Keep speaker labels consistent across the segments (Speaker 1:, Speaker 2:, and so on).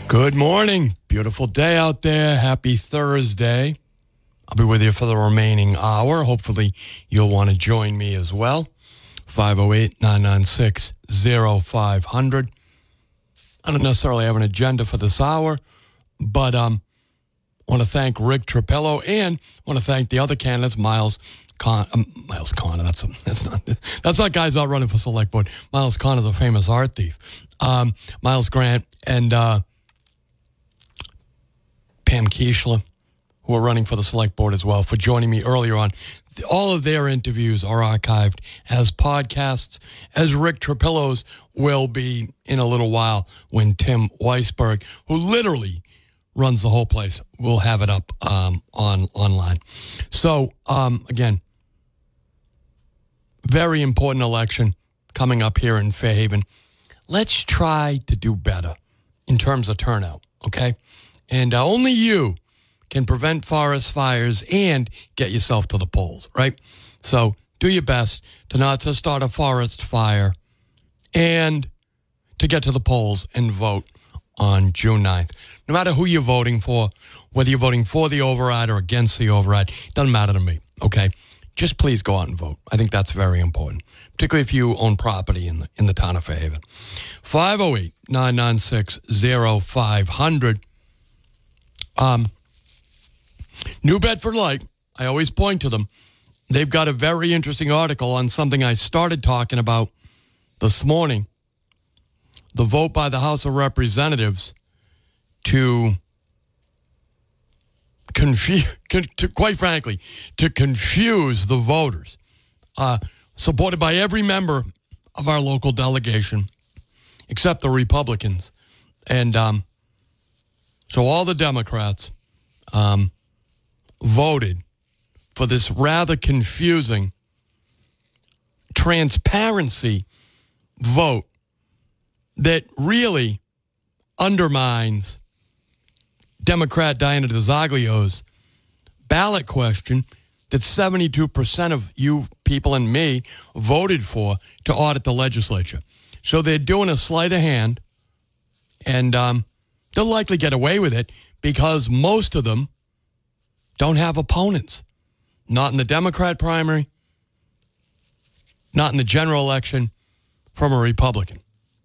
Speaker 1: Good morning. Beautiful day out there. Happy Thursday. I'll be with you for the remaining hour. Hopefully, you'll want to join me as well. 508-996-0500. I don't necessarily have an agenda for this hour, but I want to thank Rick Trapello and want to thank the other candidates, Miles Connor. That's not guys out running for select board. Miles Connor's a famous art thief. Miles Grant and Pam Kishla, who are running for the select board as well, for joining me earlier on. All of their interviews are archived as podcasts, as Rick Trapello's will be in a little while when Tim Weisberg, who literally runs the whole place, will have it up online. So, again, very important election coming up here in Fairhaven. Let's try to do better in terms of turnout, okay? And only you can prevent forest fires and get yourself to the polls, right? So do your best to not to start a forest fire and to get to the polls and vote on June 9th. No matter who you're voting for, whether you're voting for the override or against the override, doesn't matter to me, okay? Just please go out and vote. I think that's very important, particularly if you own property in the town of Fairhaven. 508-996-0500. New Bedford Light, I always point to them. They've got a very interesting article on something I started talking about this morning. The vote by the House of Representatives to quite frankly, to confuse the voters. Supported by every member of our local delegation, except the Republicans. And so all the Democrats voted for this rather confusing transparency vote that really undermines Democrat Diana DeZoglio's ballot question that 72% of you people and me voted for to audit the legislature. So they're doing a sleight of hand, and they'll likely get away with it because most of them don't have opponents. Not in the Democrat primary, not in the general election from a Republican.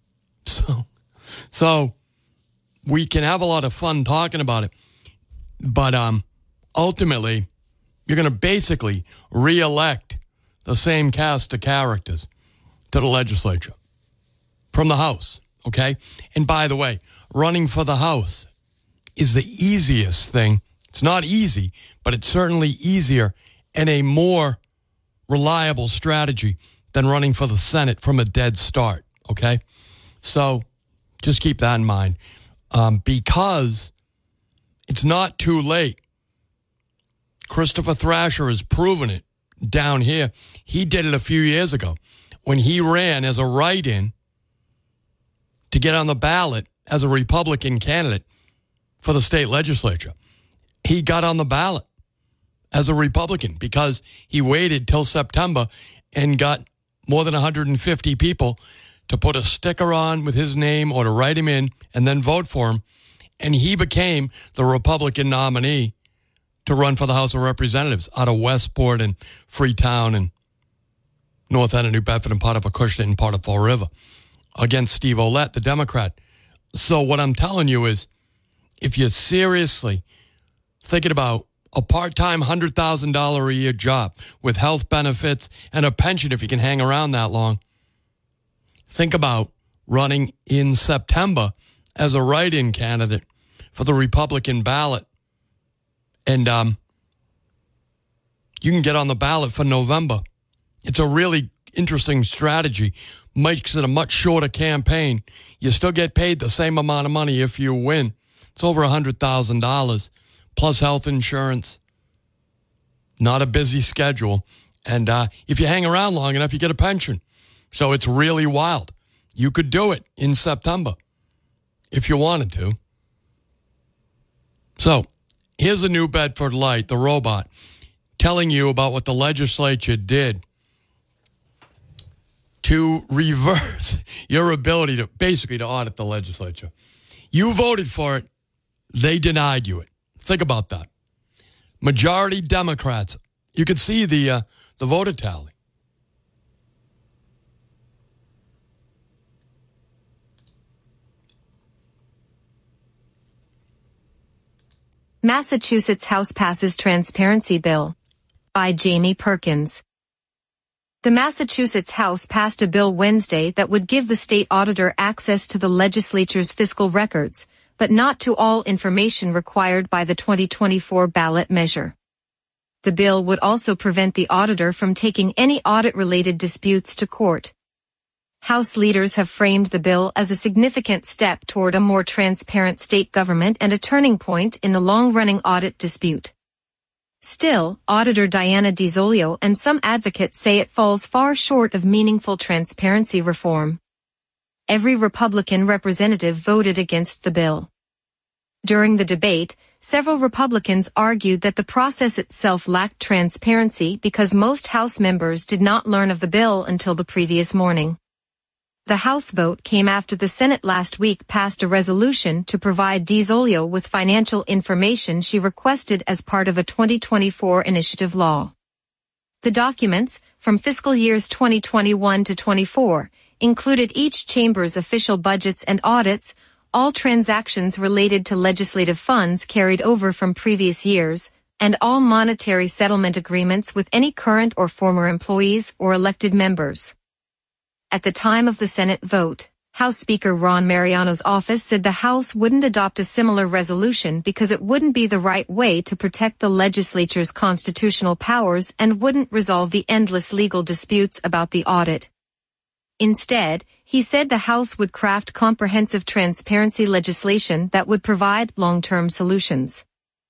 Speaker 1: So we can have a lot of fun talking about it, but ultimately, you're going to basically reelect the same cast of characters to the legislature from the House, okay? And by the way, running for the House is the easiest thing. It's not easy, but it's certainly easier and a more reliable strategy than running for the Senate from a dead start, okay? So just keep that in mind because it's not too late. Christopher Thrasher has proven it down here. He did it a few years ago when he ran as a write-in to get on the ballot as a Republican candidate for the state legislature. He got on the ballot as a Republican because he waited till September and got more than 150 people to put a sticker on with his name or to write him in and then vote for him. And he became the Republican nominee to run for the House of Representatives out of Westport and Freetown and North End of New Bedford and part of Acushnet and part of Fall River against Steve Ouellette, the Democrat. So what I'm telling you is if you're seriously thinking about a part-time $100,000 a year job with health benefits and a pension if you can hang around that long, think about running in September as a write-in candidate for the Republican ballot. And you can get on the ballot for November. It's a really interesting strategy. Makes it a much shorter campaign. You still get paid the same amount of money if you win. It's over $100,000 plus health insurance. Not a busy schedule. And if you hang around long enough, you get a pension. So it's really wild. You could do it in September if you wanted to. So here's a New Bedford Light, the robot, telling you about what the legislature did to reverse your ability to basically to audit the legislature. You voted for it. They denied you it. Think about that. Majority Democrats. You can see the voter tally.
Speaker 2: Massachusetts House passes transparency bill by Jamie Perkins. The Massachusetts House passed a bill Wednesday that would give the state auditor access to the legislature's fiscal records, but not to all information required by the 2024 ballot measure. The bill would also prevent the auditor from taking any audit-related disputes to court. House leaders have framed the bill as a significant step toward a more transparent state government and a turning point in the long-running audit dispute. Still, Auditor Diana DiZolio and some advocates say it falls far short of meaningful transparency reform. Every Republican representative voted against the bill. During the debate, several Republicans argued that the process itself lacked transparency because most House members did not learn of the bill until the previous morning. The House vote came after the Senate last week passed a resolution to provide DiZolio with financial information she requested as part of a 2024 initiative law. The documents, from fiscal years 2021 to 24, included each chamber's official budgets and audits, all transactions related to legislative funds carried over from previous years, and all monetary settlement agreements with any current or former employees or elected members. At the time of the Senate vote, House Speaker Ron Mariano's office said the House wouldn't adopt a similar resolution because it wouldn't be the right way to protect the legislature's constitutional powers and wouldn't resolve the endless legal disputes about the audit. Instead, he said the House would craft comprehensive transparency legislation that would provide long-term solutions.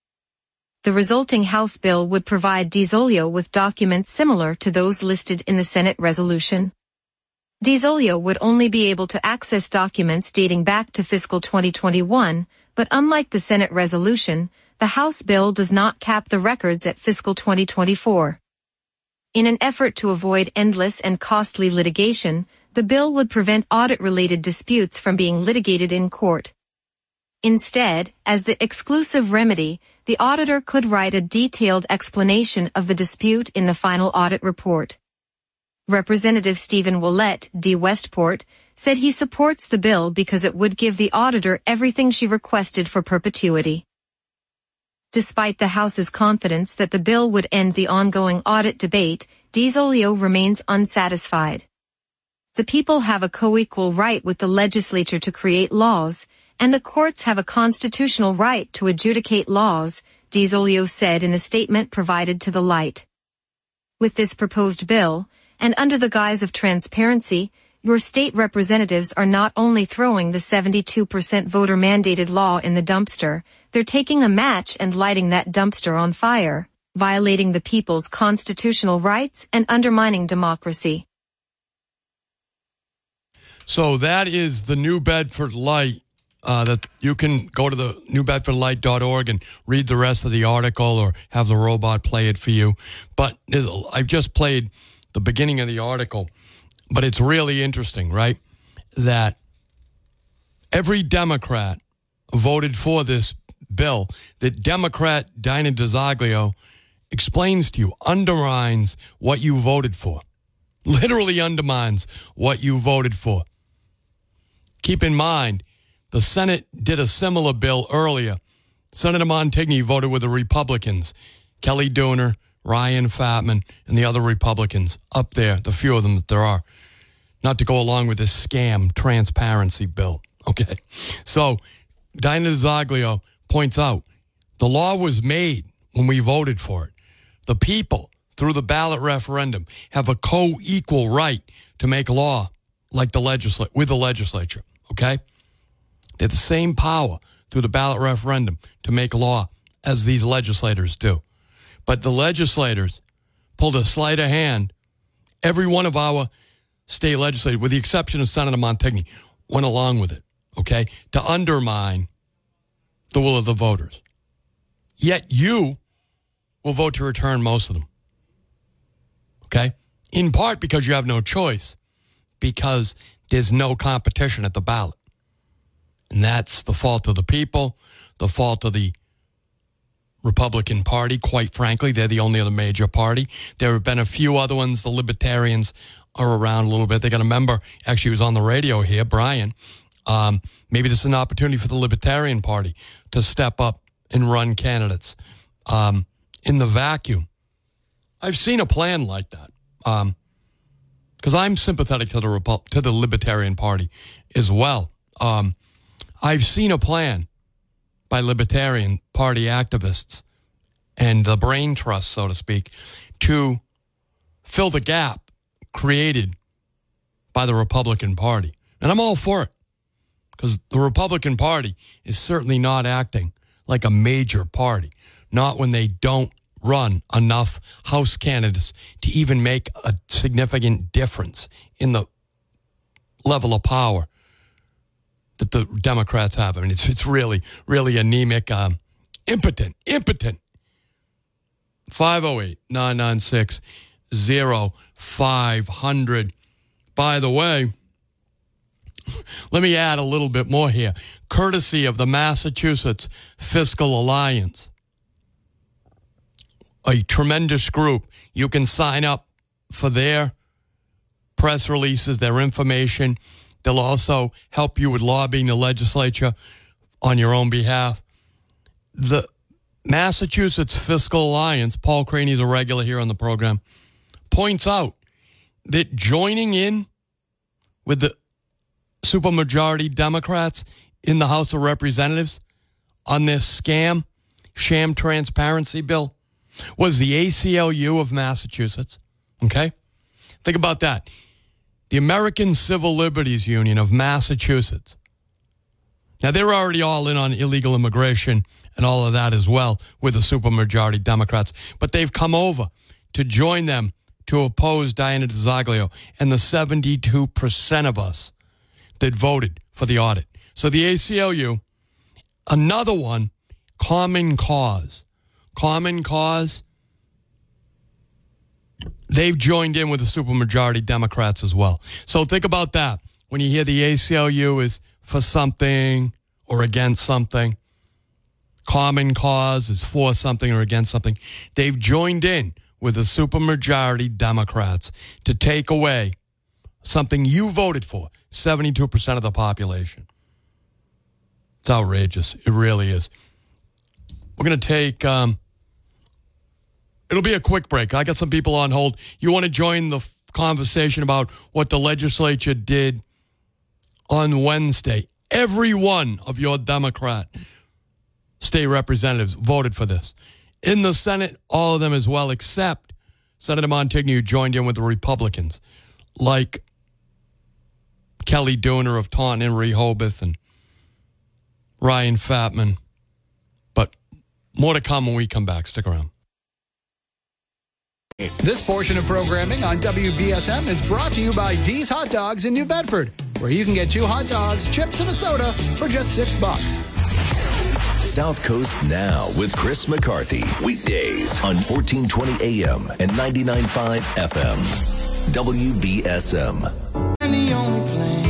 Speaker 2: The resulting House bill would provide DiZolio with documents similar to those listed in the Senate resolution. DiZolio would only be able to access documents dating back to fiscal 2021, but unlike the Senate resolution, the House bill does not cap the records at fiscal 2024. In an effort to avoid endless and costly litigation, the bill would prevent audit-related disputes from being litigated in court. Instead, as the exclusive remedy, the auditor could write a detailed explanation of the dispute in the final audit report. Representative Stephen Willett, D. Westport, said he supports the bill because it would give the auditor everything she requested for perpetuity. Despite the House's confidence that the bill would end the ongoing audit debate, DiZolio remains unsatisfied. The people have a co-equal right with the legislature to create laws, and the courts have a constitutional right to adjudicate laws, DiZolio said in a statement provided to The Light. With this proposed bill, and under the guise of transparency, your state representatives are not only throwing the 72% voter-mandated law in the dumpster, they're taking a match and lighting that dumpster on fire, violating the people's constitutional rights and undermining democracy.
Speaker 1: So that is the New Bedford Light. That you can go to the newbedfordlight.org and read the rest of the article or have the robot play it for you. But I've just played the beginning of the article, but it's really interesting, right? That every Democrat voted for this bill that Democrat Diana DiZolio explains to you, undermines what you voted for. Literally undermines what you voted for. Keep in mind, the Senate did a similar bill earlier. Senator Montigny voted with the Republicans. Kelly Dooner, Ryan Fatman, and the other Republicans up there, the few of them that there are, not to go along with this scam transparency bill. Okay. So Diana DiZolio points out the law was made when we voted for it. The people, through the ballot referendum, have a co-equal right to make law like with the legislature. Okay? They have the same power through the ballot referendum to make law as these legislators do. But the legislators pulled a sleight of hand. Every one of our state legislators, with the exception of Senator Montigny, went along with it, okay, to undermine the will of the voters. Yet you will vote to return most of them, okay? In part because you have no choice, because there's no competition at the ballot. And that's the fault of the people, the fault of the Republican Party. Quite frankly, they're the only other major party. There have been a few other ones. The Libertarians are around a little bit. They got a member, actually, who's on the radio here, Brian. Maybe this is an opportunity for the Libertarian Party to step up and run candidates in the vacuum. I've seen a plan like that because I'm sympathetic to the Libertarian Party as well. I've seen a plan by Libertarian Party activists and the brain trust, so to speak, to fill the gap created by the Republican Party. And I'm all for it because the Republican Party is certainly not acting like a major party, not when they don't run enough House candidates to even make a significant difference in the level of power that the Democrats have. I mean, it's really, really anemic, impotent. 508-996-0500. By the way, let me add a little bit more here. Courtesy of the Massachusetts Fiscal Alliance, a tremendous group. You can sign up for their press releases, their information. They'll also help you with lobbying the legislature on your own behalf. The Massachusetts Fiscal Alliance, Paul Craney is a regular here on the program, points out that joining in with the supermajority Democrats in the House of Representatives on this sham transparency bill was the ACLU of Massachusetts. Okay? Think about that. The American Civil Liberties Union of Massachusetts. Now, they're already all in on illegal immigration and all of that as well with the supermajority Democrats. But they've come over to join them to oppose Diana DiZoglio and the 72% of us that voted for the audit. So the ACLU, another one, Common Cause. Common Cause, they've joined in with the supermajority Democrats as well. So think about that. When you hear the ACLU is for something or against something, Common Cause is for something or against something, they've joined in with the supermajority Democrats to take away something you voted for, 72% of the population. It's outrageous. It really is. We're going to take... It'll be a quick break. I got some people on hold. You want to join the conversation about what the legislature did on Wednesday? Every one of your Democrat state representatives voted for this. In the Senate, all of them as well, except Senator Montigny, who joined in with the Republicans, like Kelly Dooner of Taunton and Rehoboth and Ryan Fatman. But more to come when we come back. Stick around.
Speaker 3: This portion of programming on WBSM is brought to you by D's Hot Dogs in New Bedford, where you can get 2 hot dogs, chips, and a soda for just $6.
Speaker 4: South Coast Now with Chris McCarthy. Weekdays on 1420 AM and 99.5 FM. WBSM.
Speaker 5: The only plan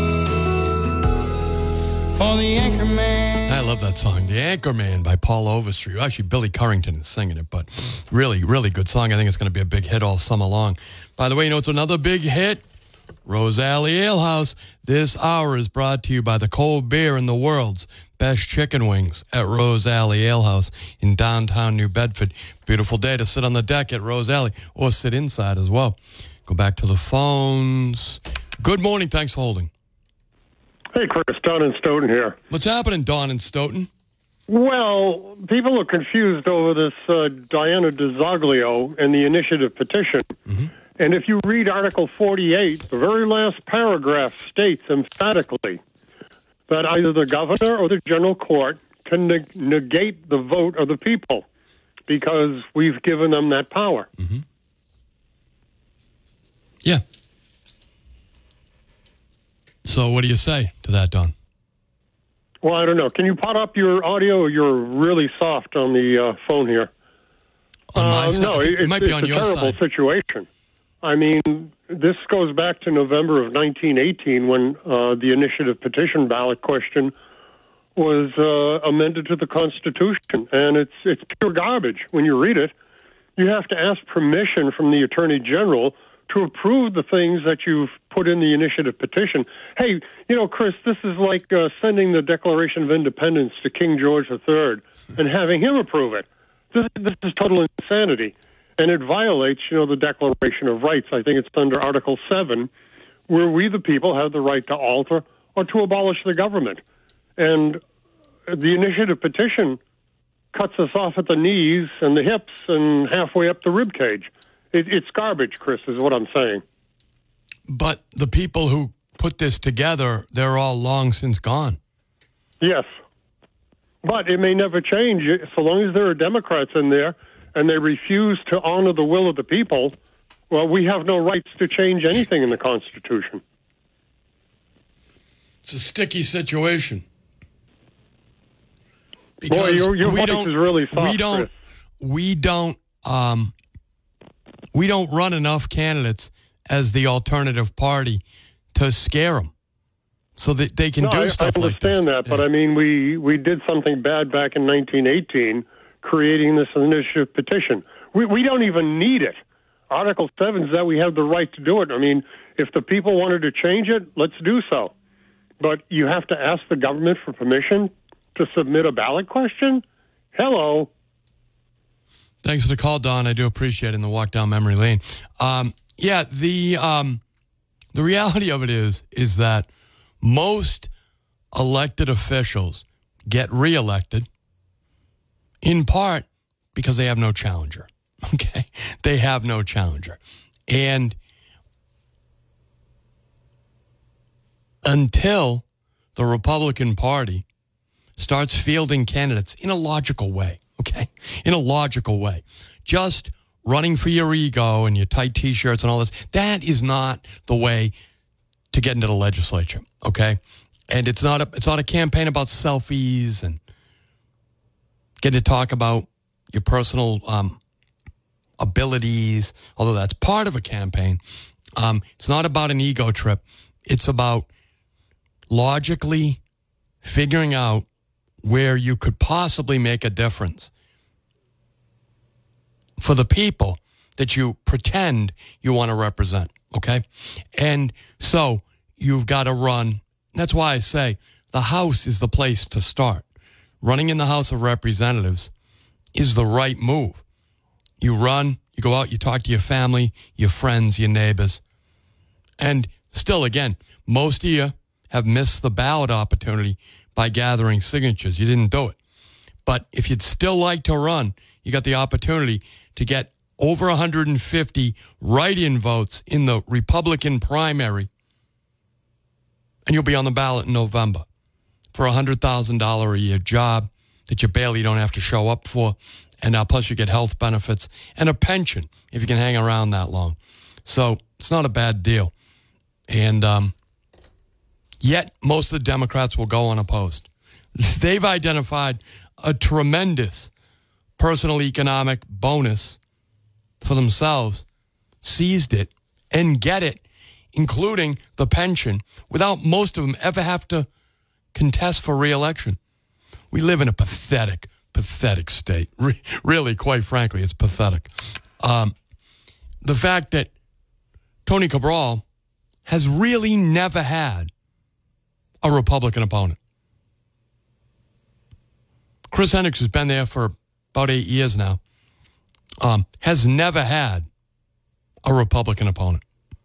Speaker 5: for the Anchorman.
Speaker 1: I love that song, The Anchorman by Paul Overstreet. Actually, Billy Currington is singing it, but really, really good song. I think it's going to be a big hit all summer long. By the way, you know it's another big hit? Rose Alley Ale House. This hour is brought to you by the cold beer and the world's best chicken wings at Rose Alley Ale House in downtown New Bedford. Beautiful day to sit on the deck at Rose Alley or sit inside as well. Go back to the phones. Good morning. Thanks for holding.
Speaker 6: Hey, Chris, Don and Stoughton here.
Speaker 1: What's happening, Don and Stoughton?
Speaker 6: Well, people are confused over this Diana DiZoglio and the initiative petition. Mm-hmm. And if you read Article 48, the very last paragraph states emphatically that either the governor or the general court can negate the vote of the people because we've given them that power.
Speaker 1: Mm-hmm. Yeah. So what do you say to that, Don?
Speaker 6: Well, I don't know. Can you pot up your audio? You're really soft on the phone here.
Speaker 1: On my side?
Speaker 6: No,
Speaker 1: it might be on your side.
Speaker 6: It's a terrible situation. I mean, this goes back to November of 1918 when the initiative petition ballot question was amended to the Constitution, and it's pure garbage when you read it. You have to ask permission from the Attorney General to approve the things that you've put in the initiative petition. Hey, Chris, this is like sending the Declaration of Independence to King George III and having him approve it. This is total insanity, and it violates, the Declaration of Rights. I think it's under Article 7, where we, the people, have the right to alter or to abolish the government. And the initiative petition cuts us off at the knees and the hips and halfway up the rib cage. It's garbage, Chris, is what I'm saying.
Speaker 1: But the people who put this together, they're all long since gone.
Speaker 6: Yes. But it may never change. So long as there are Democrats in there and they refuse to honor the will of the people, well, we have no rights to change anything in the Constitution.
Speaker 1: It's a sticky situation.
Speaker 6: Boy, your voice is really soft, Chris.
Speaker 1: We don't run enough candidates as the alternative party to scare them, so that they can do stuff like this. I
Speaker 6: understand that, but I mean, we did something bad back in 1918, creating this initiative petition. We don't even need it. Article 7 is that we have the right to do it. I mean, if the people wanted to change it, let's do so. But you have to ask the government for permission to submit a ballot question? Hello.
Speaker 1: Thanks for the call, Don. I do appreciate it in the walk down memory lane. The reality of it is that most elected officials get reelected in part because they have no challenger. Okay? They have no challenger. And until the Republican Party starts fielding candidates in a logical way, okay? In a logical way. Just running for your ego and your tight T-shirts and all this, that is not the way to get into the legislature, okay? And it's not a campaign about selfies and getting to talk about your personal abilities, although that's part of a campaign. It's not about an ego trip. It's about logically figuring out where you could possibly make a difference for the people that you pretend you want to represent, okay? And so you've got to run. That's why I say the House is the place to start. Running in the House of Representatives is the right move. You run, you go out, you talk to your family, your friends, your neighbors. And still, again, most of you have missed the ballot opportunity by gathering signatures. You didn't do it. But if you'd still like to run, you got the opportunity to get over 150 write-in votes in the Republican primary, and you'll be on the ballot in November for a $100,000 a year job that you barely don't have to show up for, and plus you get health benefits and a pension if you can hang around that long. So it's not a bad deal. And yet most of the Democrats will go unopposed. They've identified a tremendous personal economic bonus for themselves, seized it, and get it, including the pension, without most of them ever have to contest for re-election. We live in a pathetic state. Really, quite frankly, it's pathetic. The fact that Tony Cabral has really never had a Republican opponent. Chris Hendricks has been there for about 8 years now, has never had a Republican opponent.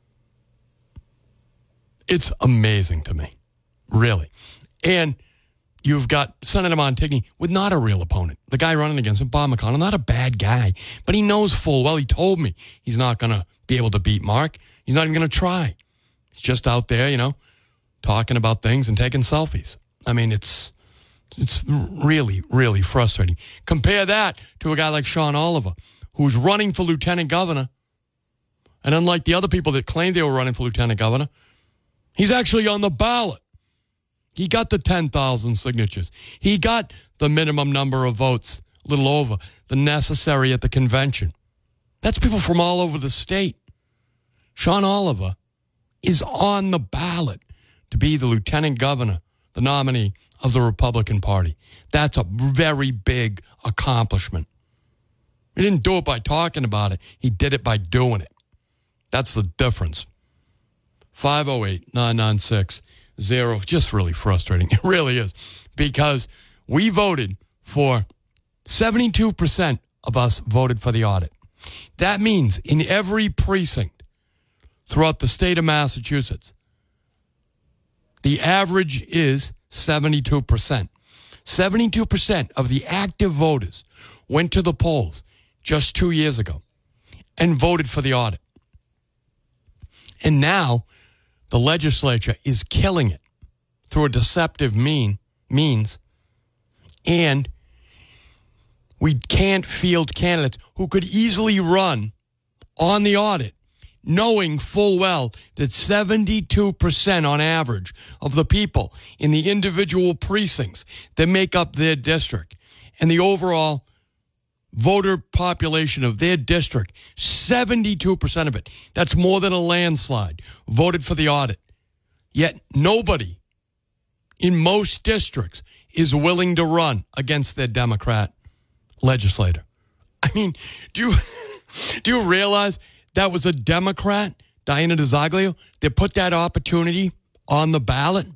Speaker 1: It's amazing to me, really. And you've got Senator Montigny with not a real opponent. The guy running against him, Bob McConnell, not a bad guy, but he knows full well, he told me he's not going to be able to beat Mark. He's not even going to try. He's just out there, talking about things and taking selfies. I mean, it's really, really frustrating. Compare that to a guy like Sean Oliver, who's running for lieutenant governor. And unlike the other people that claimed they were running for lieutenant governor, he's actually on the ballot. He got the 10,000 signatures. He got the minimum number of votes, a little over, the necessary at the convention. That's people from all over the state. Sean Oliver is on the ballot to be the lieutenant governor, the nominee of the Republican Party. That's a very big accomplishment. He didn't do it by talking about it. He did it by doing it. That's the difference. 508-996-0. Just really frustrating. It really is. Because we voted for 72% of us voted for the audit. That means in every precinct throughout the state of Massachusetts, the average is 72%. 72% of the active voters went to the polls just 2 years ago and voted for the audit. And now the legislature is killing it through a deceptive means, and we can't field candidates who could easily run on the audit, knowing full well that 72% on average of the people in the individual precincts that make up their district and the overall voter population of their district, 72% of it, that's more than a landslide, voted for the audit. Yet nobody in most districts is willing to run against their Democrat legislator. I mean, do you realize that was a Democrat, Diana DiZoglio, that put that opportunity on the ballot?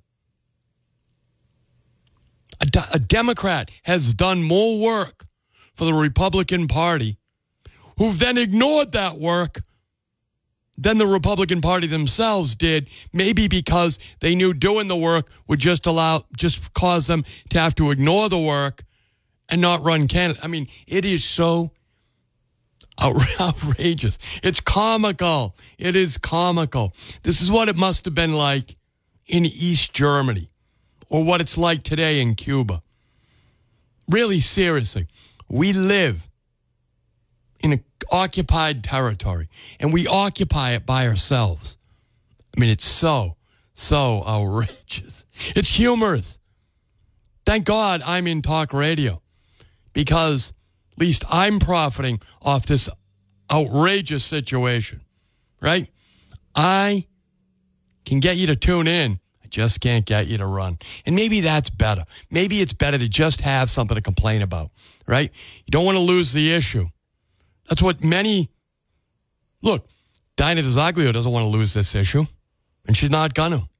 Speaker 1: A Democrat has done more work for the Republican Party, who've then ignored that work, than the Republican Party themselves did, maybe because they knew doing the work would just cause them to have to ignore the work and not run candidates. I mean, it is so outrageous. It's comical. It is comical. This is what it must have been like in East Germany, or what it's like today in Cuba. Really, seriously, we live in an occupied territory, and we occupy it by ourselves. I mean, it's so outrageous. It's humorous. Thank God I'm in talk radio, because at least I'm profiting off this outrageous situation, right? I can get you to tune in. I just can't get you to run. And maybe that's better. Maybe it's better to just have something to complain about, right? You don't want to lose the issue. That's what many... Look, Diana DiZoglio doesn't want to lose this issue, and she's not going to.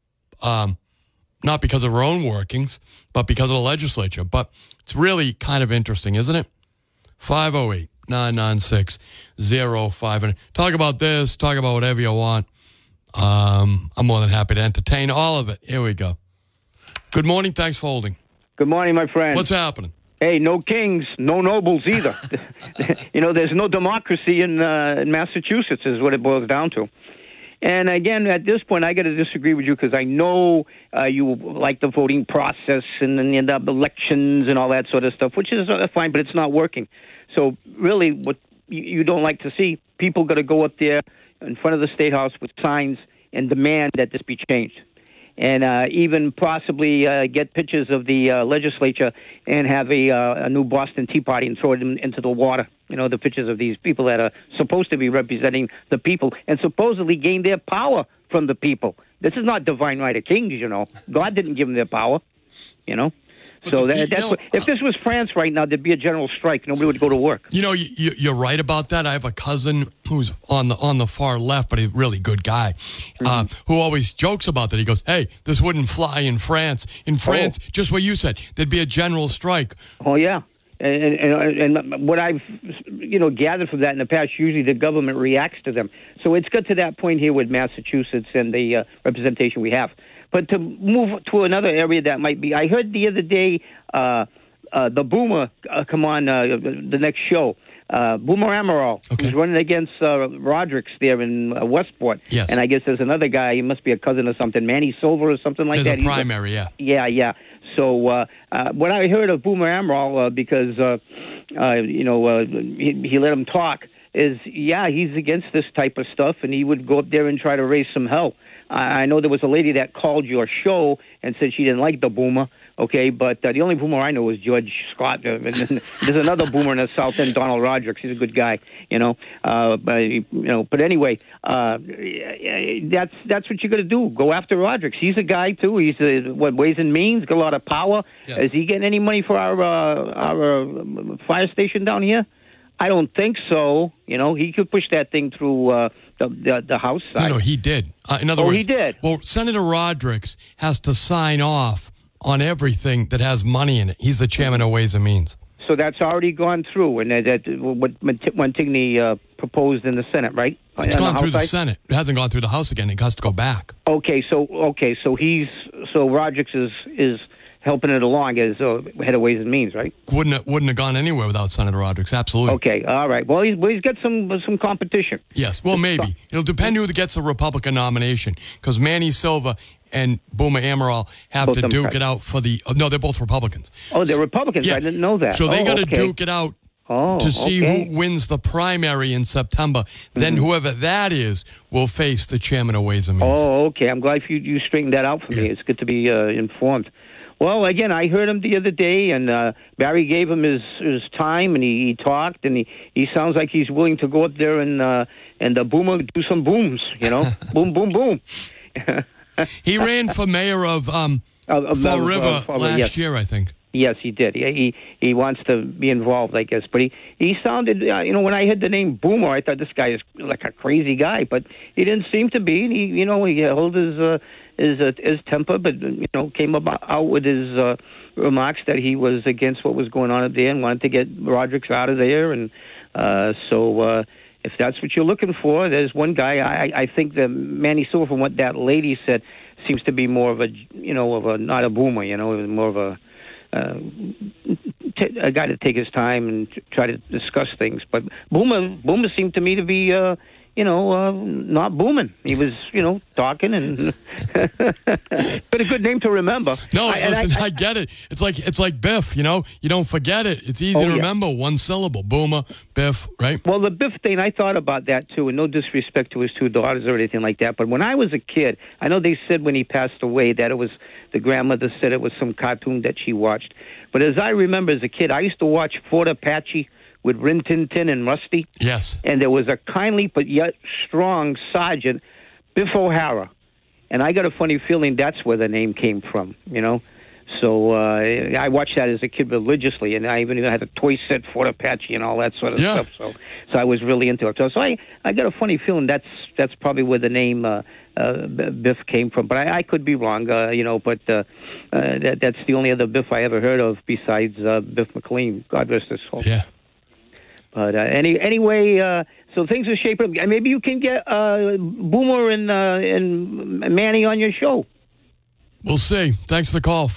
Speaker 1: Not because of her own workings, but because of the legislature. But it's really kind of interesting, isn't it? 508-996-0500. Talk about this. Talk about whatever you want. I'm more than happy to entertain all of it. Here we go. Good morning. Thanks for holding.
Speaker 7: Good morning, my friend.
Speaker 1: What's happening?
Speaker 7: Hey, no kings, no nobles either. There's no democracy in Massachusetts is what it boils down to. And again, at this point, I got to disagree with you, because I know you like the voting process and the elections and all that sort of stuff, which is fine, but it's not working. So really, what you don't like to see, people got to go up there in front of the State House with signs and demand that this be changed. And even possibly get pictures of the legislature and have a new Boston Tea Party and throw it into the water. The pictures of these people that are supposed to be representing the people and supposedly gain their power from the people. This is not divine right of kings, God didn't give them their power, So if this was France right now, there'd be a general strike. Nobody would go to work.
Speaker 1: You're right about that. I have a cousin who's on the far left, but he's a really good guy, who always jokes about that. He goes, "Hey, this wouldn't fly in France. In France, just what you said, there'd be a general strike."
Speaker 7: Oh yeah, and what I've gathered from that in the past, usually the government reacts to them. So it's got to that point here with Massachusetts and the representation we have. But to move to another area that might be, I heard the other day the Boomer come on the next show. Boomer Amaral, who's running against Roderick's there in Westport.
Speaker 1: Yes.
Speaker 7: And I guess there's another guy, he must be a cousin or something, Manny Silver or something like that.
Speaker 1: There's a primary, yeah.
Speaker 7: Yeah. So what I heard of Boomer Amaral, because he let him talk, is, he's against this type of stuff, and he would go up there and try to raise some hell. I know there was a lady that called your show and said she didn't like the boomer. Okay, but the only boomer I know is George Scott. And then there's another boomer in the South End, Donald Roderick. He's a good guy, But anyway, that's what you got to do. Go after Roderick. He's a guy too. He's Ways and Means, got a lot of power. Yeah. Is he getting any money for our fire station down here? I don't think so. He could push that thing through the House side.
Speaker 1: No, he did. In other words,
Speaker 7: he did.
Speaker 1: Well, Senator Roderick has to sign off on everything that has money in it. He's the chairman of Ways and Means.
Speaker 7: So that's already gone through, and that's what Montigny proposed in the Senate, right?
Speaker 1: It's gone through the Senate. It hasn't gone through the House again. It has to go back.
Speaker 7: Okay, so Roderick is helping it along as head of Ways and Means, right?
Speaker 1: Wouldn't have gone anywhere without Senator Roderick. Absolutely.
Speaker 7: Okay, all right. Well, he's got some competition.
Speaker 1: Yes. Well, maybe it'll depend who gets a Republican nomination, because Manny Silva and Boomer Amaral have both to duke it out for the. No, they're both Republicans.
Speaker 7: Oh, they're Republicans. Yeah. I didn't know that.
Speaker 1: So they got to duke it out to see who wins the primary in September. Then whoever that is will face the chairman of Ways and Means.
Speaker 7: Oh, okay. I'm glad you straightened that out for me. It's good to be informed. Well, again, I heard him the other day, and Barry gave him his time, and he talked, and he sounds like he's willing to go up there and the Boomer do some booms, boom, boom, boom.
Speaker 1: He ran for mayor of Fall River last year, I think.
Speaker 7: Yes, he did. He wants to be involved, I guess. But he sounded, when I heard the name Boomer, I thought this guy is like a crazy guy, but he didn't seem to be. He held his temper, but came out with his remarks that he was against what was going on up there and wanted to get Roderick out of there. And so if that's what you're looking for, there's one guy. I think that Manny Silva, from what that lady said, seems to be more of a not a boomer. More of a guy to take his time and try to discuss things. But Boomer seemed to me to be not booming. He was, talking and but a good name to remember.
Speaker 1: No, I get it. It's like Biff, you don't forget it. It's easy to remember, one syllable. Boomer, Biff, right?
Speaker 7: Well, the Biff thing, I thought about that too, and no disrespect to his two daughters or anything like that, but when I was a kid, I know they said when he passed away that it was, the grandmother said it was some cartoon that she watched. But as I remember as a kid, I used to watch Fort Apache with Rin Tin Tin and Rusty.
Speaker 1: Yes.
Speaker 7: And there was a kindly but yet strong sergeant, Biff O'Hara. And I got a funny feeling that's where the name came from, So I watched that as a kid religiously, and I even had a toy set, Fort Apache and all that sort of stuff. So I was really into it. So I got a funny feeling that's probably where the name Biff came from. But I could be wrong, but that's the only other Biff I ever heard of besides Biff McLean. God rest his soul.
Speaker 1: Yeah.
Speaker 7: But anyway, so things are shaping up. Maybe you can get Boomer and Manny on your show.
Speaker 1: We'll see. Thanks for the call.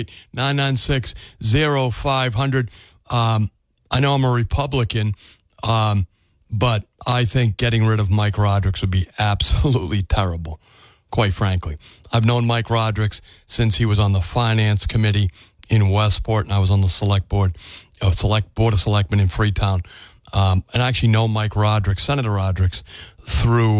Speaker 1: 508-996-0500. I know I'm a Republican, but I think getting rid of Mike Roderick would be absolutely terrible, quite frankly. I've known Mike Roderick since he was on the Finance Committee in Westport, and I was on the Board of Selectmen in Freetown. And I actually know Mike Roderick, Senator Roderick, through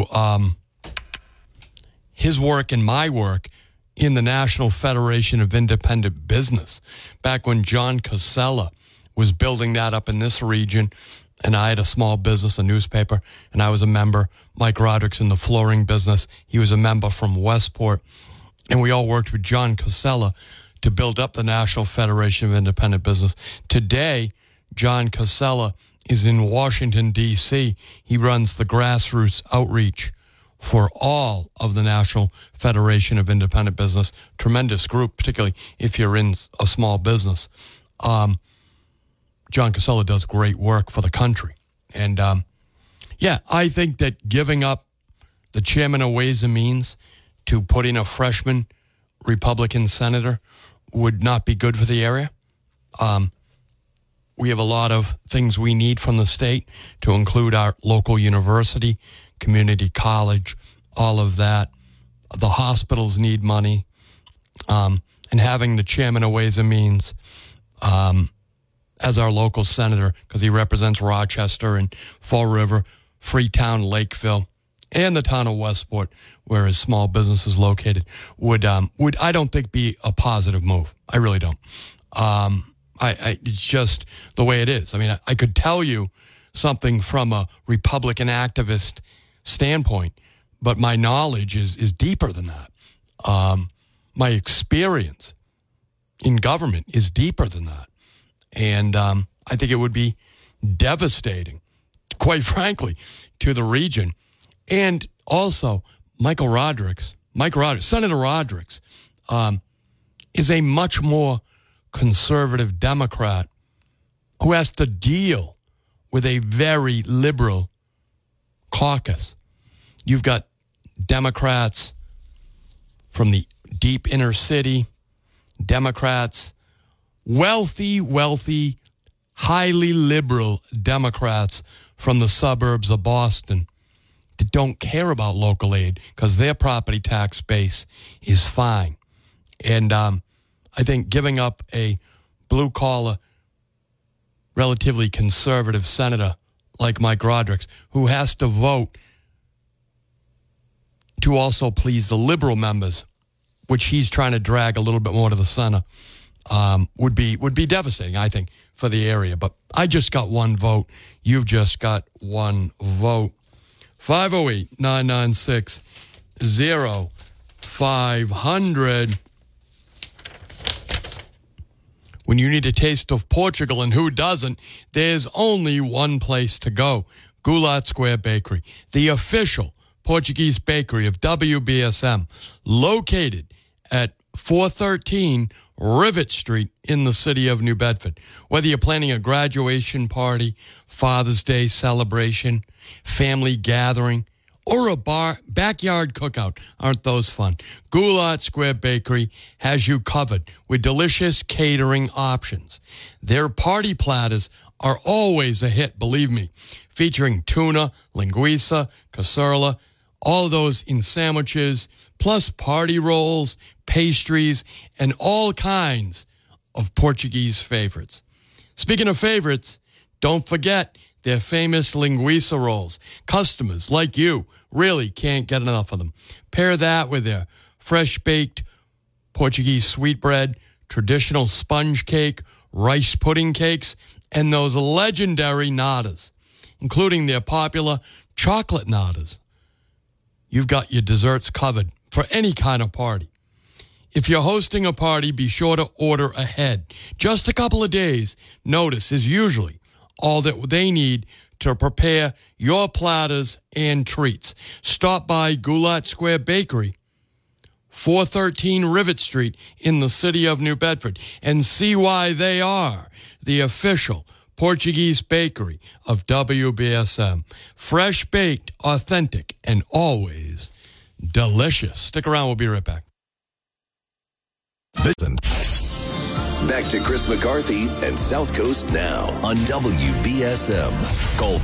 Speaker 1: his work and my work in the National Federation of Independent Business, back when John Casella was building that up in this region, and I had a small business, a newspaper, and I was a member. Mike Roderick's in the flooring business. He was a member from Westport, and we all worked with John Casella to build up the National Federation of Independent Business. Today, John Casella is in Washington, D.C. He runs the grassroots outreach for all of the National Federation of Independent Business. Tremendous group, particularly if you're in a small business. John Casella does great work for the country. And, I think that giving up the chairman of Ways and Means to put in a freshman Republican senator would not be good for the area. We have a lot of things we need from the state, to include our local university, community college, all of that. The hospitals need money. And having the chairman of Ways and Means as our local senator, because he represents Rochester and Fall River, Freetown, Lakeville, and the town of Westport, where his small business is located, would I don't think be a positive move. I really don't. It's just the way it is. I mean, I could tell you something from a Republican activist standpoint, but my knowledge is deeper than that. My experience in government is deeper than that. And I think it would be devastating, quite frankly, to the region. And also, Mike Rodrigues, Senator Rodrigues, is a much more conservative Democrat who has to deal with a very liberal caucus. You've got Democrats from the deep inner city, Democrats, wealthy, highly liberal Democrats from the suburbs of Boston that don't care about local aid because their property tax base is fine. And I think giving up a blue-collar, relatively conservative senator like Mike Rodrigues, who has to vote to also please the liberal members, which he's trying to drag a little bit more to the center, would be devastating, I think, for the area. But I just got one vote. You've just got one vote. 508-996-0500. When you need a taste of Portugal, and who doesn't, there's only one place to go. Goulart Square Bakery, the official Portuguese bakery of WBSM, located at 413 Rivet Street in the city of New Bedford. Whether you're planning a graduation party, Father's Day celebration, family gathering, or a backyard cookout, aren't those fun? Goulart Square Bakery has you covered with delicious catering options. Their party platters are always a hit, believe me, featuring tuna, linguiça, cassoulet, all those in sandwiches, plus party rolls, pastries, and all kinds of Portuguese favorites. Speaking of favorites, don't forget their famous linguiça rolls. Customers like you really can't get enough of them. Pair that with their fresh-baked Portuguese sweetbread, traditional sponge cake, rice pudding cakes, and those legendary natas, including their popular chocolate natas. You've got your desserts covered for any kind of party. If you're hosting a party, be sure to order ahead. Just a couple of days' notice is usually all that they need to prepare your platters and treats. Stop by Goulart Square Bakery, 413 Rivet Street in the city of New Bedford, and see why they are the official Portuguese bakery of WBSM. Fresh baked, authentic, and always delicious. Stick around, we'll be right back.
Speaker 4: Listen. Back to Chris McCarthy and South Coast Now on WBSM. Call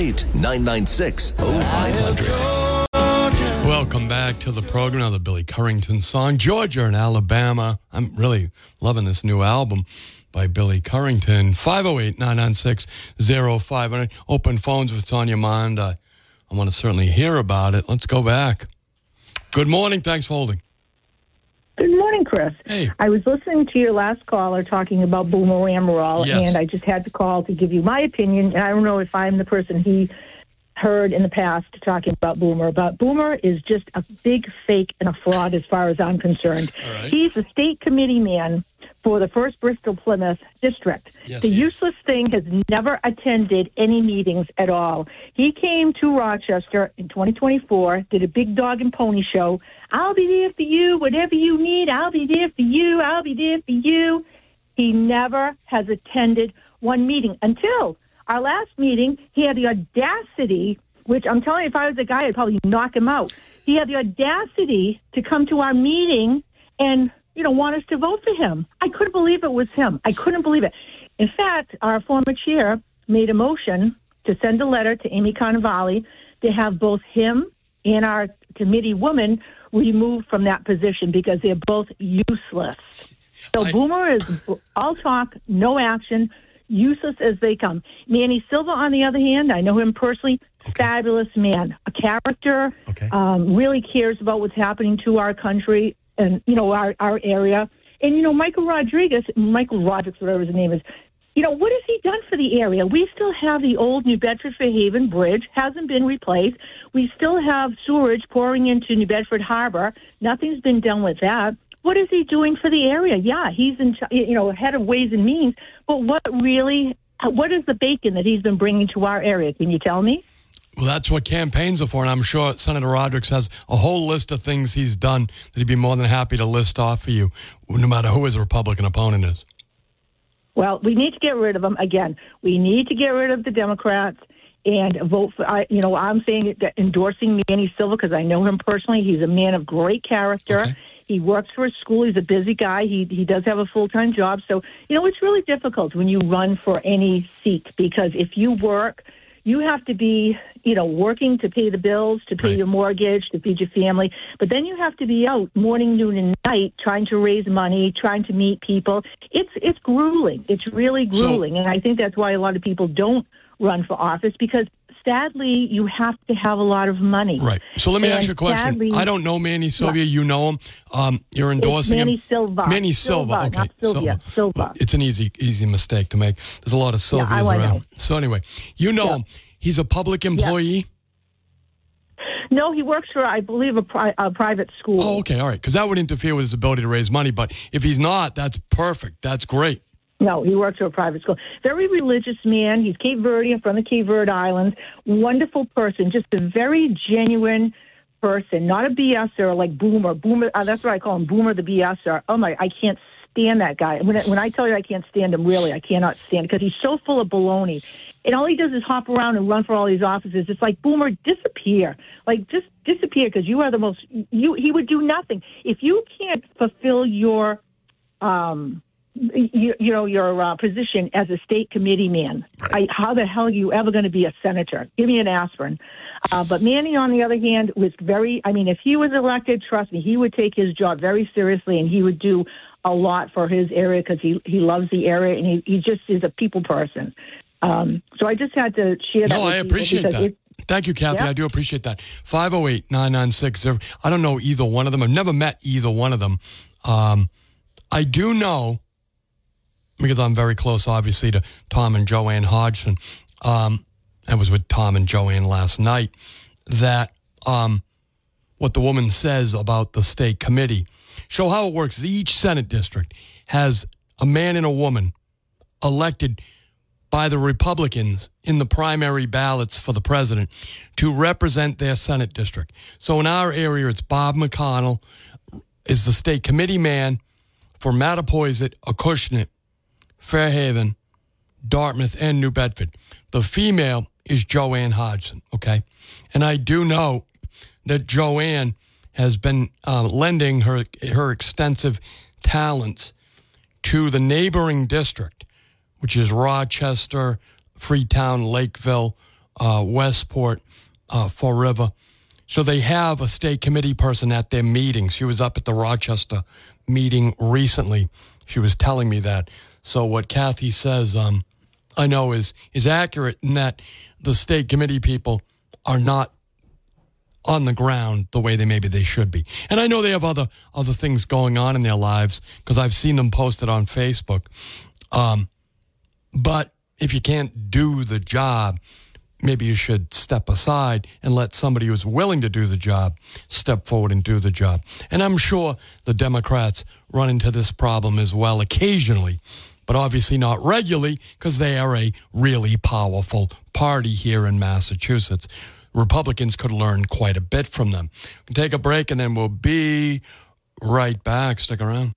Speaker 4: 508-996-0500.
Speaker 1: Welcome back to the program. Now the Billy Currington song, Georgia and Alabama. I'm really loving this new album by Billy Currington. 508-996-0500. Open phones if it's on your mind. I want to certainly hear about it. Let's go back. Good morning. Thanks for holding.
Speaker 8: Good morning, Chris.
Speaker 1: Hey.
Speaker 8: I was listening to your last caller talking about Boomer Amaral,
Speaker 1: yes,
Speaker 8: and I just had to call to give you my opinion. And I don't know if I'm the person he heard in the past talking about Boomer, but Boomer is just a big fake and a fraud as far as I'm concerned.
Speaker 1: Right.
Speaker 8: He's a state committee man for the 1st Bristol-Plymouth District.
Speaker 1: Yes,
Speaker 8: the useless thing has never attended any meetings at all. He came to Rochester in 2024, did a big dog and pony show. I'll be there for you, whatever you need. I'll be there for you. I'll be there for you. He never has attended one meeting until our last meeting. He had the audacity, which I'm telling you, if I was a guy, I'd probably knock him out. He had the audacity to come to our meeting and want us to vote for him. I couldn't believe it was him. I couldn't believe it. In fact, our former chair made a motion to send a letter to Amy Carnevale to have both him and our committee woman removed from that position because they're both useless. So Boomer is all talk, no action, useless as they come. Manny Silva, on the other hand, I know him personally, Fabulous man, a character, really cares about what's happening to our country and, our area. And, Michael Rodriguez, whatever his name is, what has he done for the area? We still have the old New Bedford-Fairhaven Bridge, hasn't been replaced. We still have sewerage pouring into New Bedford Harbor. Nothing's been done with that. What is he doing for the area? Yeah, he's head of Ways and Means, but what is the bacon that he's been bringing to our area? Can you tell me?
Speaker 1: Well, that's what campaigns are for, and I'm sure Senator Rodriguez has a whole list of things he's done that he'd be more than happy to list off for you, no matter who his Republican opponent is.
Speaker 8: Well, we need to get rid of them. Again, we need to get rid of the Democrats and vote for, I'm saying that endorsing Manny Silva because I know him personally. He's a man of great character. Okay. He works for a school. He's a busy guy. He does have a full-time job. So, it's really difficult when you run for any seat because if you work, you have to be, working to pay the bills, to pay your mortgage, to feed your family. But then you have to be out morning, noon, and night trying to raise money, trying to meet people. It's grueling. It's really grueling. And I think that's why a lot of people don't run for office because, sadly, you have to have a lot of money. Right.
Speaker 1: So let me ask you a question. Sadly, I don't know Manny Silva. Yeah. You know him. You're endorsing
Speaker 8: Manny
Speaker 1: him.
Speaker 8: Silva.
Speaker 1: Manny Silva. Okay.
Speaker 8: Not Sylvia. Silva.
Speaker 1: Well, it's an easy mistake to make. There's a lot of Sylvias around. Know. So anyway, you know him. He's a public employee?
Speaker 8: Yeah. No, he works for, I believe, a private school.
Speaker 1: Oh, okay, all right, because that would interfere with his ability to raise money. But if he's not, that's perfect. That's great.
Speaker 8: No, he works for a private school. Very religious man. He's Cape Verdean from the Cape Verde Islands. Wonderful person, just a very genuine person, not a BSer like Boomer. Boomer, that's what I call him, Boomer the BSer. Oh, my, I can't stand that guy. When I tell you I can't stand him, really, I cannot stand it because he's so full of baloney. And all he does is hop around and run for all these offices. It's like, Boomer, disappear. Like, just disappear because you are the most, he would do nothing. If you can't fulfill your, your position as a state committee man, how the hell are you ever going to be a senator? Give me an aspirin. But Manny, on the other hand, was if he was elected, trust me, he would take his job very seriously and he would do a lot for his area because he loves the area and he just is a people person. So I just had to share that.
Speaker 1: No, I appreciate that. Thank you, Kathy. Yeah. I do appreciate that. 508-996. I don't know either one of them. I've never met either one of them. I do know, because I'm very close, obviously, to Tom and Joanne Hodgson. I was with Tom and Joanne last night, that what the woman says about the state committee. Show how it works. Each Senate district has a man and a woman elected by the Republicans in the primary ballots for the president to represent their Senate district. So in our area, it's Bob McConnell is the state committee man for Mattapoisett, Acushnet, Fairhaven, Dartmouth, and New Bedford. The female is Joanne Hodgson, okay? And I do know that Joanne has been lending her extensive talents to the neighboring district, which is Rochester, Freetown, Lakeville, Westport, Fall River. So they have a state committee person at their meetings. She was up at the Rochester meeting recently. She was telling me that. So what Kathy says, I know is accurate in that the state committee people are not on the ground the way they should be. And I know they have other things going on in their lives because I've seen them posted on Facebook. But if you can't do the job, maybe you should step aside and let somebody who's willing to do the job step forward and do the job. And I'm sure the Democrats run into this problem as well occasionally, but obviously not regularly because they are a really powerful party here in Massachusetts. Republicans could learn quite a bit from them. We'll take a break and then we'll be right back. Stick around.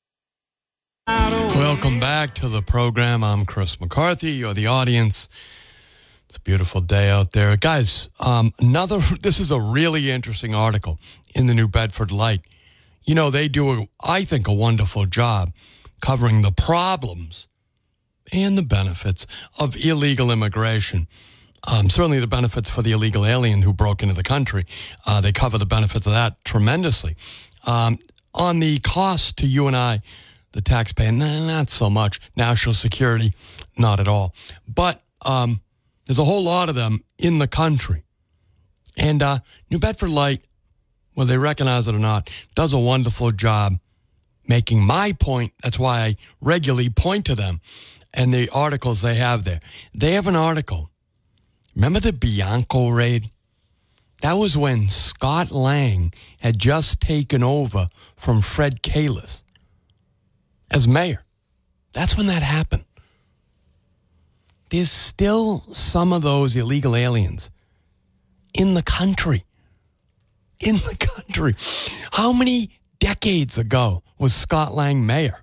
Speaker 1: Welcome back to the program. I'm Chris McCarthy. You're the audience. It's a beautiful day out there. Guys, this is a really interesting article in the New Bedford Light. You know, they do, I think, a wonderful job covering the problems and the benefits of illegal immigration. Certainly the benefits for the illegal alien who broke into the country. They cover the benefits of that tremendously. On the cost to you and I, the taxpayer, not so much. National security, not at all. But There's a whole lot of them in the country. And New Bedford Light, whether they recognize it or not, does a wonderful job making my point. That's why I regularly point to them and the articles they have there. They have an article. Remember the Bianco raid? That was when Scott Lang had just taken over from Fred Kalis as mayor. That's when that happened. There's still some of those illegal aliens in the country. In the country. How many decades ago was Scott Lang mayor?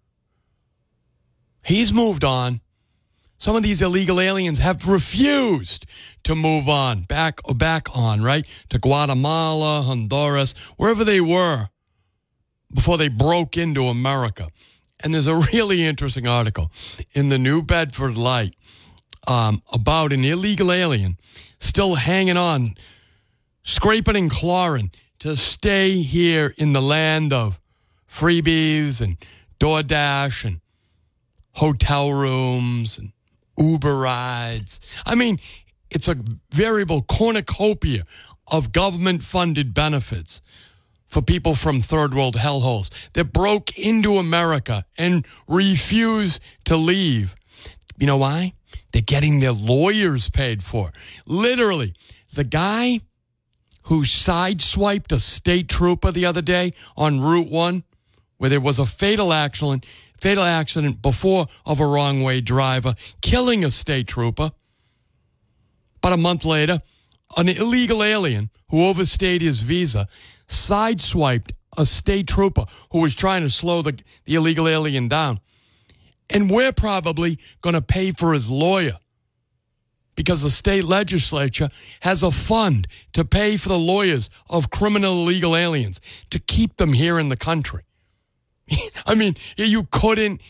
Speaker 1: He's moved on. Some of these illegal aliens have refused to move on, back on, right? To Guatemala, Honduras, wherever they were before they broke into America. And there's a really interesting article in the New Bedford Light about an illegal alien still hanging on, scraping and clawing to stay here in the land of freebies and DoorDash and hotel rooms and Uber rides. I mean, it's a veritable cornucopia of government-funded benefits for people from third world hellholes that broke into America and refuse to leave. You know why? They're getting their lawyers paid for. Literally, the guy who sideswiped a state trooper the other day on Route 1, where there was a fatal accident before of a wrong-way driver killing a state trooper. About a month later, an illegal alien who overstayed his visa sideswiped a state trooper who was trying to slow the illegal alien down. And we're probably going to pay for his lawyer because the state legislature has a fund to pay for the lawyers of criminal illegal aliens to keep them here in the country. I mean, you're closing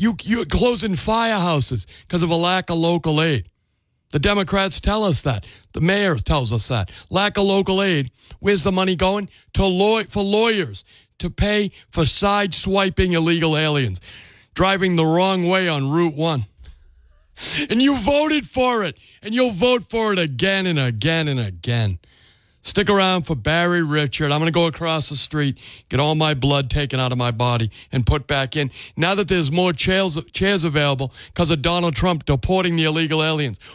Speaker 1: firehouses because of a lack of local aid. The Democrats tell us that. The mayor tells us that. Lack of local aid. Where's the money going? For lawyers to pay for side-swiping illegal aliens, driving the wrong way on Route 1. And you voted for it, and you'll vote for it again and again and again. Stick around for Barry Richard. I'm going to go across the street, get all my blood taken out of my body, and put back in. Now that there's more chairs available because of Donald Trump deporting the illegal aliens.